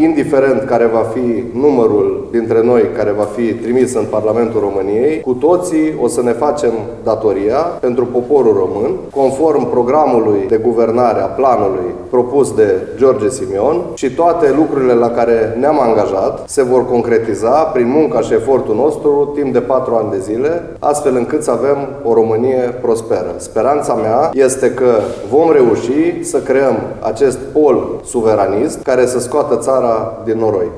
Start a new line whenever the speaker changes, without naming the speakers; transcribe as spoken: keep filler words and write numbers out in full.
indiferent care va fi numărul dintre noi care va fi trimis în Parlamentul României, cu toții o să ne facem datoria pentru poporul român, conform programului de guvernare a planului propus de George Simion, și toate lucrurile la care ne-am angajat se vor concretiza prin munca și efortul nostru timp de patru ani de zile, astfel încât să avem o Românie prosperă. Speranța mea este că vom reuși să creăm acest pol suveranist care să scoată țara din noroi.